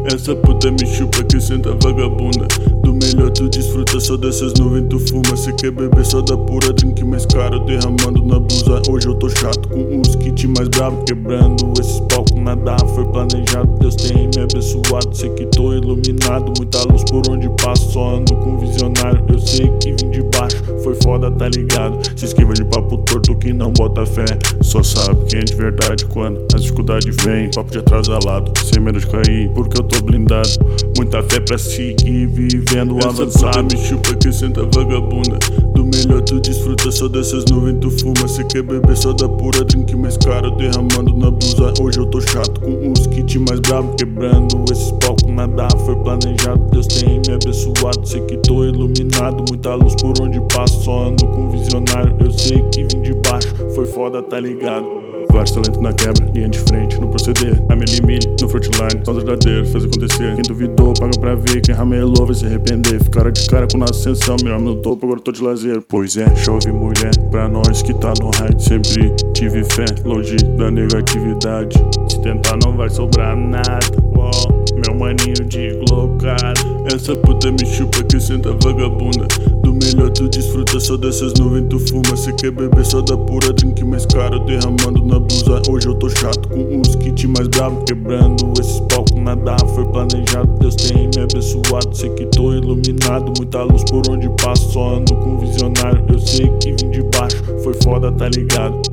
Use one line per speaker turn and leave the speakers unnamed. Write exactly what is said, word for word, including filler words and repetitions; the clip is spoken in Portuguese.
Essa puta me chupa que senta vagabunda. Do melhor tu desfruta, só dessas nuvens tu fuma. Cê quer beber só da pura drink mais caro, derramando na blusa. Hoje eu tô chato com os kits mais bravo, quebrando esses palcos, nada foi planejado. Deus tem me abençoado, sei que tô iluminado. Muita luz por onde passo, só ando com visionário. Eu sei que vim de baixo, foi foda, tá ligado? Se esquiva de papo torto que não bota fé. Só sabe quem é de verdade quando as dificuldades vêm. Papo de atrasalado, sem medo de cair, porque eu tô blindado. Muita fé pra seguir, vivendo avançado. Essa puta me chupa que senta vagabunda. Do melhor tu desfruta, só dessas nuvens tu fuma. Cê quer beber só da pura drink mais caro, derramando na blusa. Hoje eu tô chato com os kits mais bravo, quebrando esses palcos, nada foi planejado. Deus tem me abençoado, sei que tô iluminado. Muita luz por onde passo, só ando com visionário. Eu sei que vim de baixo, foi foda, tá ligado? Vários talentos na quebra, linha de frente, no proceder. A milha milha, no frontline, são os verdadeiros, faz acontecer. Quem duvidou, paga pra ver, quem ramelou vai se arrepender. Ficaram de cara com nossa ascensão, melhor no topo, agora tô de lazer. Pois é, chove mulher, pra nós que tá no hype. Sempre tive fé, longe da negatividade. Se tentar não vai sobrar nada, uou, meu maninho de glocado. Essa puta me chupa que senta vagabunda. Do melhor tu desfruta, só dessas nuvens tu fuma. Cê quer beber só da pura drink mais caro, derramando na blusa. Hoje eu tô chato com os kits mais bravo, quebrando esses palcos, nada foi planejado. Deus tem me abençoado, sei que tô iluminado. Muita luz por onde passo, só ando com visionário. Eu sei que vim de baixo, foi foda, tá ligado?